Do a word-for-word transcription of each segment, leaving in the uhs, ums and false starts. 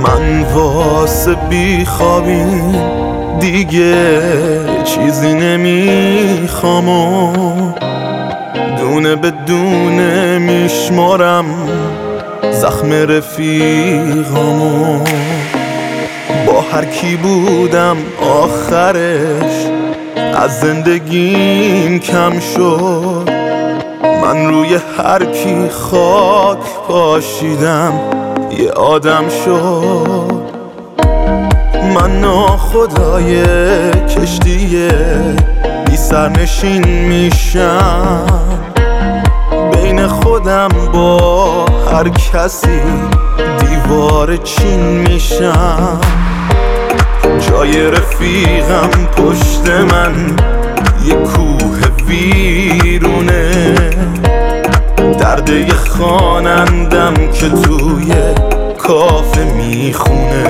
من واسه بیخوابیم دیگه چیزی نمیخوام و دونه به دونه میشمارم زخم رفیقامو. با هر کی بودم آخرش از زندگیم کم شد. من روی هر کی خاک پاشیدم یه آدم شد. من ناخدای کشتیه بی سرنشین میشم، بین خودم با هر کسی دیوار چین میشم. جای رفیقم پشت من یه کوه ویرونه، درد یه خوانندم که توی کافه میخونه.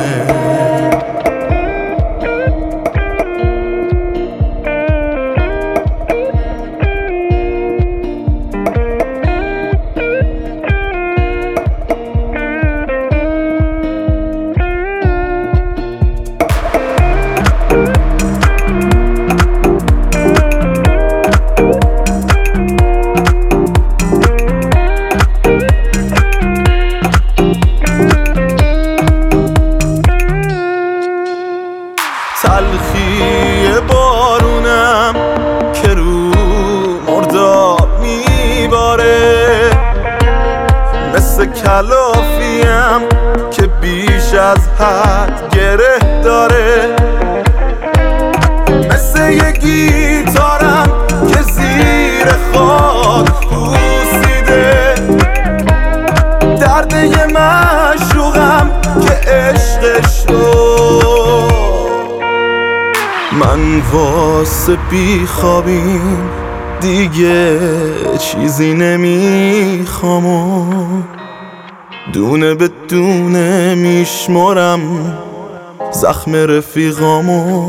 تلخی بارونم که رو مرداب میباره، مثل کلافیم که بیش از حد گره داره، مثل یه گیتارم که زیر خاک پوسیده، درد یه معشوقم که عشقش شد. من واسه بیخوابیم دیگه چیزی نمیخوام و دونه به دونه میشمارم زخم رفیقامو.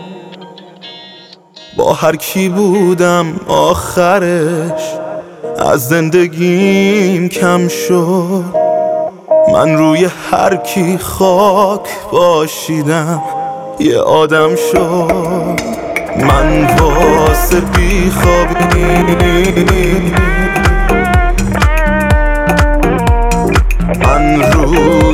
با هر کی بودم آخرش از زندگیم کم شد. من روی هر کی خاک پاشیدم یه آدم شد. من واسه بیخوابیم من رو